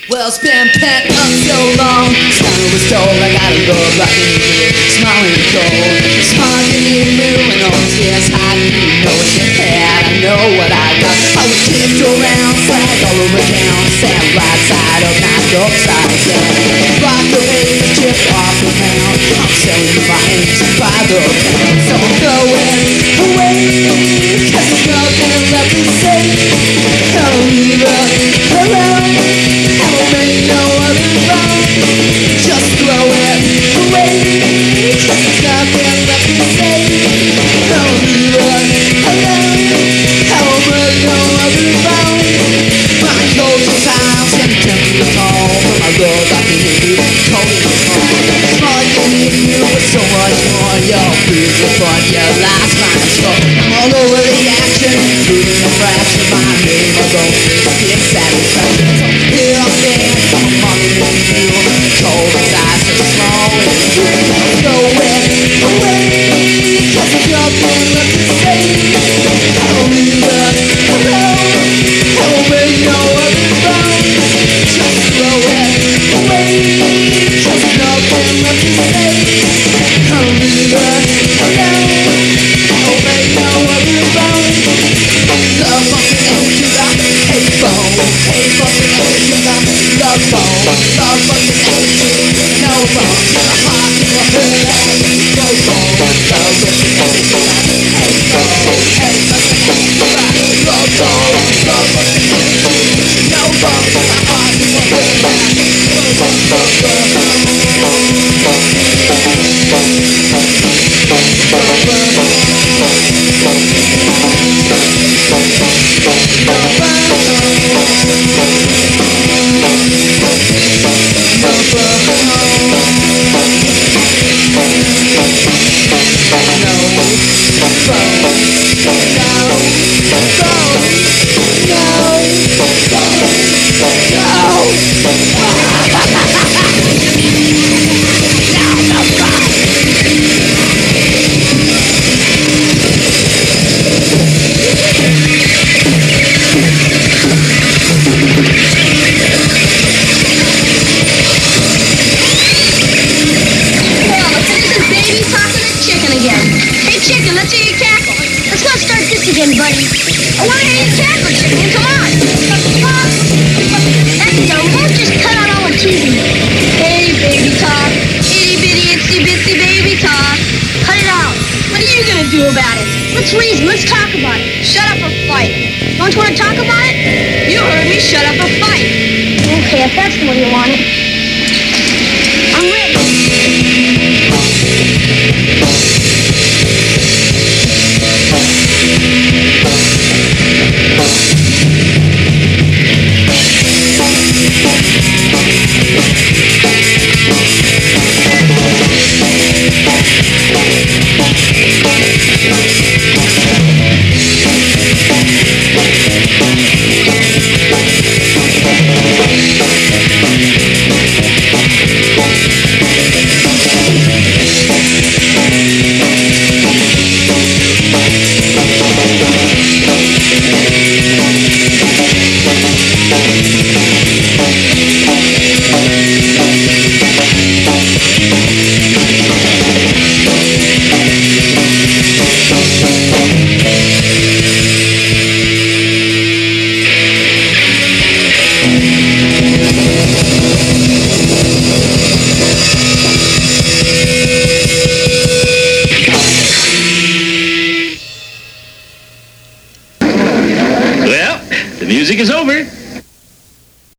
Well, it's been pent up so long. Time was told I gotta go back in here. Smiling and cold, smiling and moving on. Tears hiding, you know it's your head. I know what I got. I was kicked around, flag all over town. Sat right side up, knocked upside down. Rocked away, chip off the pound. I'm selling you my ancient by the pound. So I'm going away, cause there's nothing left to say. I'll leave her alone. No other wrong. Just throw it away. There's nothing left to say. Don't leave her alone. How much no other wrong. My culture's house and temple tall. But my love I can hear you calling me home. Small you need you but so much more. Your fears are fun, your life's mine is fun. I'm all over the action, moving the fraction. My name I don't get satisfaction. So here I'm there. I'm running with you. Cold inside, so small and blue. Go away, cause there's nothing left to say. I'll leave her alone. I won't make no other wrong. Just throw it away, cause there's nothing left to say. I'll leave her alone. I won't make no other wrong. Love bumping into the hate phone. Hate bumping into the love phone. Love bumping into no phone. To the heart, to the head, no phone. Love bumping into the hate phone. Hate bumping into the love phone. Love bumping into no phone. To the heart, to the head, no phone. Again, buddy. I want to hear you cackle, chicken. Come on. That's dumb. Won't just cut out all the teasing. Hey, baby talk. Itty bitty itsy bitsy baby talk. Cut it out. What are you gonna do about it? Let's reason. Let's talk about it. Shut up or fight. Don't you want to talk about it? You heard me. Shut up or fight. Okay, if that's the way you want it. I'm ready. Music is over.